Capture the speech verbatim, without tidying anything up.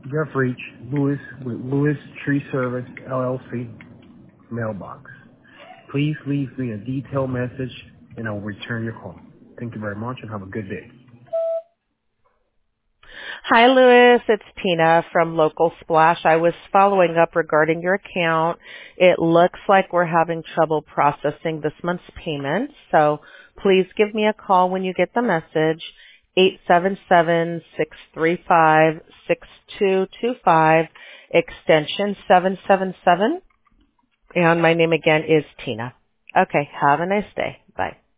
You have reached Lewis with Lewis Tree Service, L L C, mailbox. Please leave me a detailed message and I will return your call. Thank you very much and have a good day. Hi, Louis. It's Tina from Local Splash. I was following up regarding your account. It looks like we're having trouble processing this month's payment, so please give me a call when you get the message, eight seven seven, six three five, six two two five, extension seven seven seven, and my name again is Tina. Okay, have a nice day. Bye.